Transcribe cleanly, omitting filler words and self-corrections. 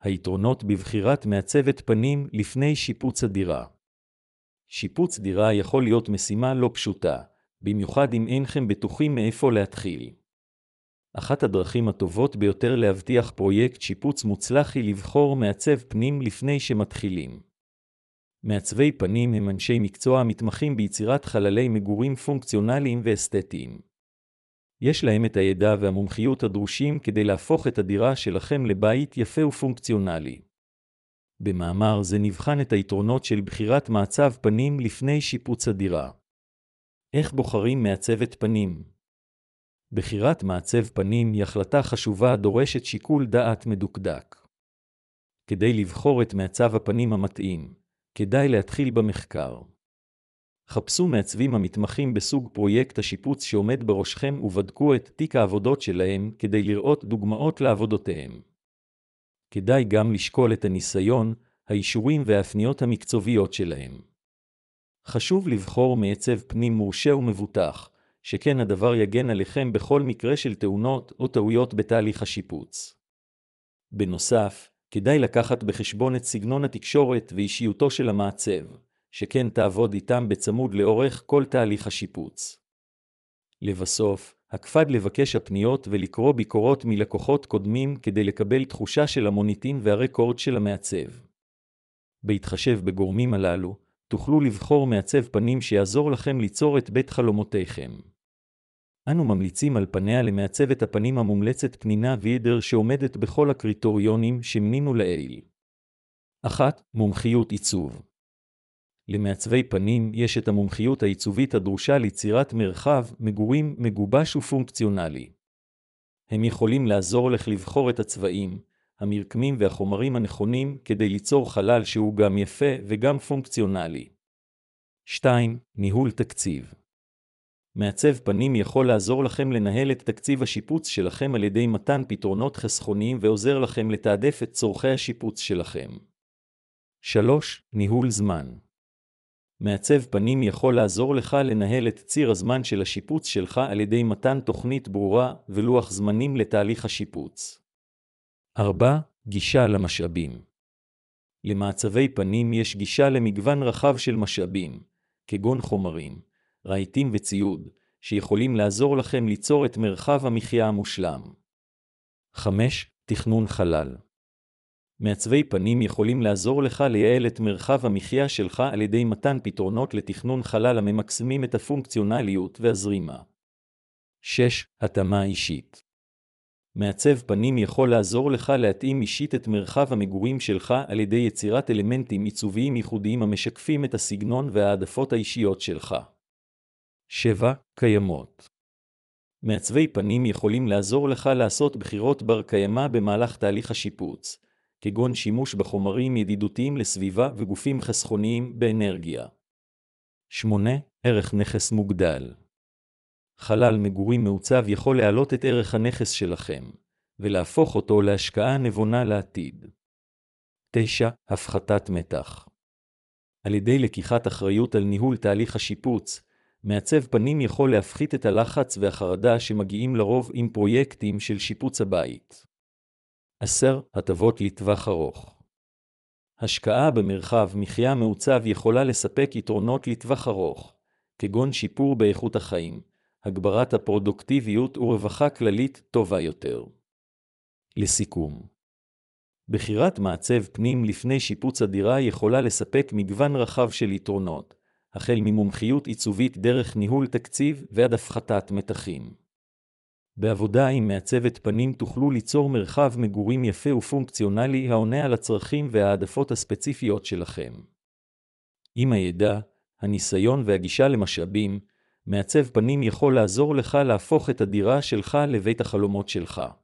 היתרונות בבחירת מעצבת פנים לפני שיפוץ הדירה. שיפוץ דירה יכול להיות משימה לא פשוטה, במיוחד אם אינכם בטוחים מאיפה להתחיל. אחת הדרכים הטובות ביותר להבטיח פרויקט שיפוץ מוצלח היא לבחור מעצב פנים לפני שמתחילים. מעצבי פנים הם אנשי מקצוע המתמחים ביצירת חללי מגורים פונקציונליים ואסתטיים. יש להם את הידע והמומחיות הדרושים כדי להפוך את הדירה שלכם לבית יפה ופונקציונלי. במאמר זה נבחן את היתרונות של בחירת מעצב פנים לפני שיפוץ הדירה. איך בוחרים מעצבת פנים? בחירת מעצב פנים היא החלטה חשובה הדורשת שיקול דעת מדוקדק. כדי לבחור את מעצב הפנים המתאים, כדאי להתחיל במחקר. חפשו מעצבים המתמחים בסוג פרויקט השיפוץ שעומד בראשכם ובדקו את תיק העבודות שלהם כדי לראות דוגמאות לעבודותיהם. כדאי גם לשקול את הניסיון, האישורים וההפניות המקצועיות שלהם. חשוב לבחור מעצב פנים מורשה ומבוטח, שכן הדבר יגן עליכם בכל מקרה של תאונות או טעויות בתהליך השיפוץ. בנוסף, כדאי לקחת בחשבון את סגנון התקשורת ואישיותו של המעצב, שכן תעבוד איתם בצמוד לאורך כל תהליך השיפוץ. לבסוף, הקפד לבקש הפניות ולקרוא ביקורות מלקוחות קודמים כדי לקבל תחושה של המוניטין והרקורד של המעצב. בהתחשב בגורמים הללו, תוכלו לבחור מעצב פנים שיעזור לכם ליצור את בית חלומותיכם. אנו ממליצים על פניה למעצבת הפנים המומלצת פנינה וידר שעומדת בכל הקריטריונים שמנינו לעיל. 1. מומחיות עיצוב. למעצבי פנים יש את המומחיות העיצובית הדרושה ליצירת מרחב מגורים מגובש ופונקציונלי. הם יכולים לעזור לך לבחור את הצבעים, המרקמים והחומרים הנכונים כדי ליצור חלל שהוא גם יפה וגם פונקציונלי. 2. ניהול תקציב. מעצב פנים יכול לעזור לכם לנהל את תקציב השיפוץ שלכם על ידי מתן פתרונות חסכוניים ועוזר לכם לתעדף את צורכי השיפוץ שלכם. 3. ניהול זמן. מעצב פנים יכול לעזור לך לנהל את ציר הזמן של השיפוץ שלך על ידי מתן תוכנית ברורה ולוח זמנים לתהליך השיפוץ. 4. גישה למשאבים. למעצבי פנים יש גישה למגוון רחב של משאבים, כגון חומרים, רהיטים וציוד, שיכולים לעזור לכם ליצור את מרחב המחיה המושלם. 5. תכנון חלל. מעצבי פנים יכולים לעזור לך לייעל את מרחב המחיה שלך על ידי מתן פתרונות לתכנון חלל הממקסמים את הפונקציונליות והזרימה. 6. התאמה אישית. מעצב פנים יכול לעזור לך להתאים אישית את מרחב המגורים שלך על ידי יצירת אלמנטים עיצוביים ייחודיים המשקפים את הסגנון והעדפות האישיות שלך. 7. קיימות. מעצבי פנים יכולים לעזור לך לעשות בחירות בר קיימא במהלך תהליך השיפוץ, כגון שימוש בחומרים ידידותיים לסביבה וגופים חסכוניים באנרגיה. 8. ערך נכס מוגדל. חלל מגורים מעוצב יכול להעלות את ערך הנכס שלכם, ולהפוך אותו להשקעה נבונה לעתיד. 9. הפחתת מתח. על ידי לקיחת אחריות על ניהול תהליך השיפוץ, מעצב פנים יכול להפחית את הלחץ והחרדה שמגיעים לרוב עם פרויקטים של שיפוץ הבית. 10. הטבות לטווח ארוך. השקעה במרחב מחיה מעוצב יכולה לספק יתרונות לטווח ארוך, כגון שיפור באיכות החיים, הגברת הפרודוקטיביות ורווחה כללית טובה יותר. לסיכום, בחירת מעצב פנים לפני שיפוץ הדירה יכולה לספק מגוון רחב של יתרונות, החל ממומחיות עיצובית דרך ניהול תקציב ועד הפחתת מתחים. בעבודה עם מעצבת פנים תוכלו ליצור מרחב מגורים יפה ופונקציונלי העונה על הצרכים והעדפות הספציפיות שלכם. עם הידע, הניסיון והגישה למשאבים, מעצב פנים יכול לעזור לך להפוך את הדירה שלך לבית החלומות שלך.